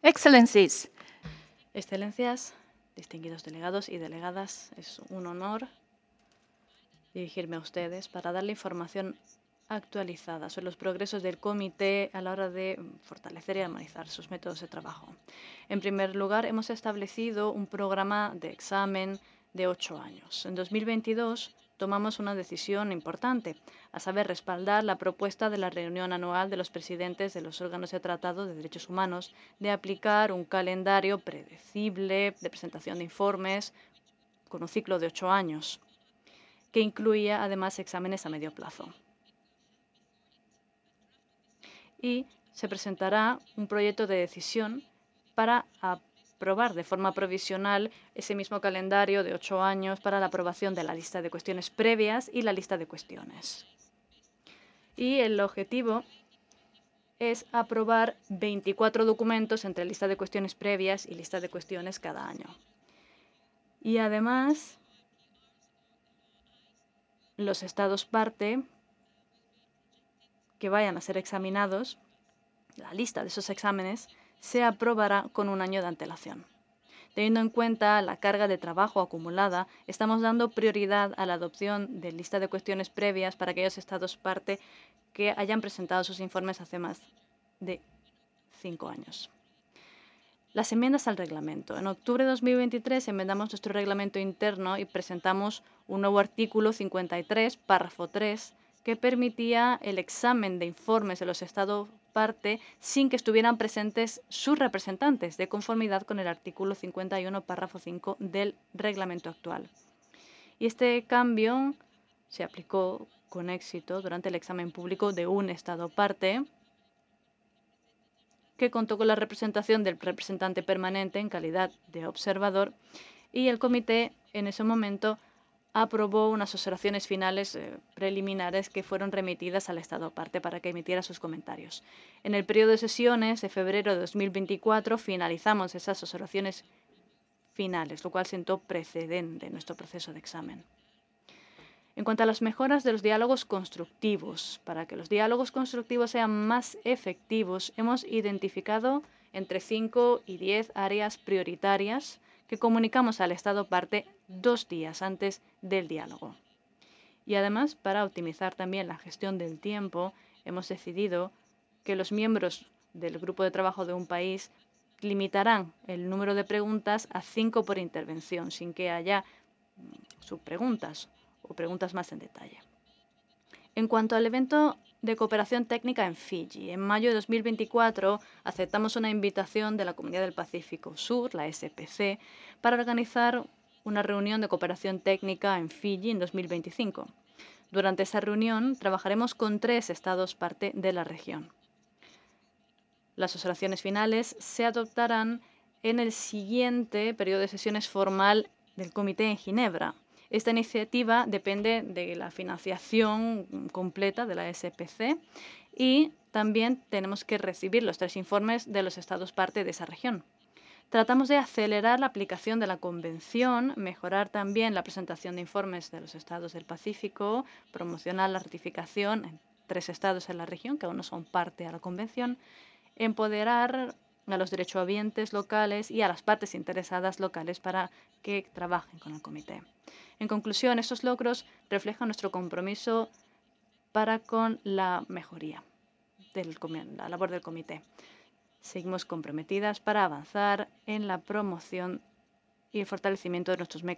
Excellencies, Excelencias, distinguidos delegados y delegadas, es un honor dirigirme a ustedes para darle información actualizada sobre los progresos del comité a la hora de fortalecer y armonizar sus métodos de trabajo. En primer lugar, hemos establecido un programa de examen de 8 años. En 2022 tomamos una decisión importante, a saber, respaldar la propuesta de la reunión anual de los presidentes de los órganos de tratado de derechos humanos de aplicar un calendario predecible de presentación de informes con un ciclo de 8 años, que incluía además exámenes a medio plazo. Y se presentará un proyecto de decisión para aprobar de forma provisional ese mismo calendario de 8 años para la aprobación de la lista de cuestiones previas y la lista de cuestiones. Y el objetivo es aprobar 24 documentos entre lista de cuestiones previas y lista de cuestiones cada año. Y además, los estados parte que vayan a ser examinados, la lista de esos exámenes, se aprobará con un año de antelación. Teniendo en cuenta la carga de trabajo acumulada, estamos dando prioridad a la adopción de lista de cuestiones previas para aquellos estados parte que hayan presentado sus informes hace más de 5 años. Las enmiendas al reglamento. En octubre de 2023 enmendamos nuestro reglamento interno y presentamos un nuevo artículo 53, párrafo 3, que permitía el examen de informes de los estados parte sin que estuvieran presentes sus representantes, de conformidad con el artículo 51, párrafo 5 del reglamento actual. Y este cambio se aplicó con éxito durante el examen público de un estado parte que contó con la representación del representante permanente en calidad de observador, y el comité en ese momento aprobó unas observaciones finales preliminares que fueron remitidas al Estado parte para que emitiera sus comentarios. En el periodo de sesiones de febrero de 2024 finalizamos esas observaciones finales, lo cual sentó precedente en nuestro proceso de examen. En cuanto a las mejoras de los diálogos constructivos, para que los diálogos constructivos sean más efectivos, hemos identificado entre 5 y 10 áreas prioritarias que comunicamos al Estado parte 2 días antes del diálogo. Y además, para optimizar también la gestión del tiempo, hemos decidido que los miembros del grupo de trabajo de un país limitarán el número de preguntas a 5 por intervención, sin que haya subpreguntas o preguntas más en detalle. En cuanto al evento de cooperación técnica en Fiji, en mayo de 2024 aceptamos una invitación de la Comunidad del Pacífico Sur, la SPC, para organizar una reunión de cooperación técnica en Fiji en 2025. Durante esa reunión trabajaremos con 3 estados parte de la región. Las observaciones finales se adoptarán en el siguiente periodo de sesiones formal del comité en Ginebra. Esta iniciativa depende de la financiación completa de la SPC y también tenemos que recibir los 3 informes de los estados parte de esa región. Tratamos de acelerar la aplicación de la Convención, mejorar también la presentación de informes de los estados del Pacífico, promocionar la ratificación en 3 estados en la región que aún no son parte de la Convención, empoderar a los derechohabientes locales y a las partes interesadas locales para que trabajen con el comité. En conclusión, estos logros reflejan nuestro compromiso para con la mejoría de la labor del comité. Seguimos comprometidas para avanzar en la promoción y el fortalecimiento de nuestros